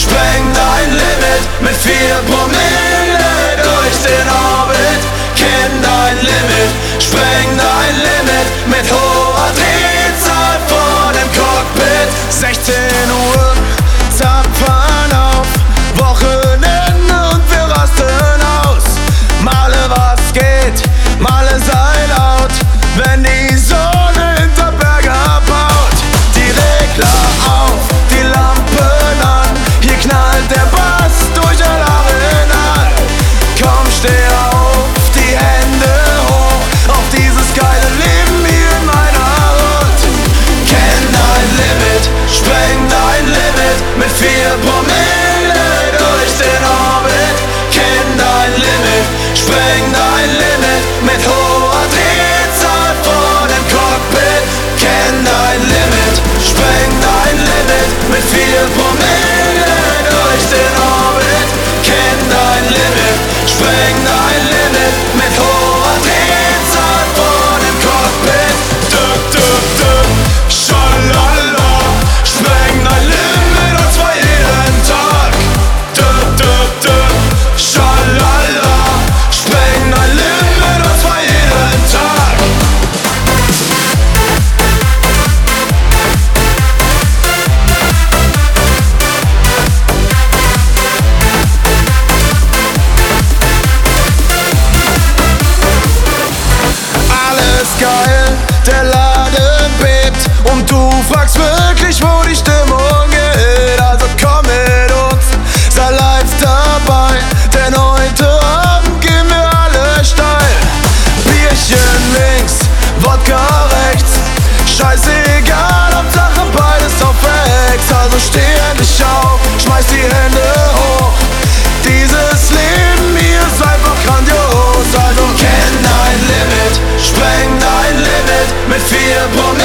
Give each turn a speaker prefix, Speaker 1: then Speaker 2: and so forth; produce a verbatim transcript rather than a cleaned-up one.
Speaker 1: spreng dein Limit mit vier Promille durch den Orbit. Kenn dein Limit, spreng dein Limit mit hoher Drehzahl vor dem Cockpit. sechzehn Uhr, Zapfhahn auf, Wochenende und wir rasten aus. Male was geht, male sei laut, wenn die Sonne hinter Berge abhaut. Die Regler auf, die Lampen an, hier knallt der Bass durch alle Arena. Komm, steh auf, die Hände hoch, auf dieses geile Leben hier in meiner Hut. Kenn dein Limit, spreng dein Limit mit vier Promille durch den Orbit. Kenn dein Limit, spreng dein Limit mit hoher Drehzahl vor dem Cockpit. Kenn dein Limit, spreng dein Limit mit vier Promille durch den Orbit. Kenn dein Limit, spreng dein Limit mit hoher Drehzahl vor dem Cockpit. Dück, dück, dück, schalala, spreng dein Limit und zwar jeden Tag. Dück, dück, dück, schalala, spreng dein Limit und zwar jeden Tag. Alles geil, der Laden bebt und du fragst wirklich, wo die Stimmung geht. Also komm mit uns, sei live dabei, denn heute Abend gehen wir alle steil. Bierchen links, Wodka rechts, scheißegal, Hauptsache beides auf Ex. Also steh endlich auf, schmeiß die Hände hoch, dieses Leben hier ist einfach grandios. Also kenn dein Limit, spreng dein Limit mit vier Promille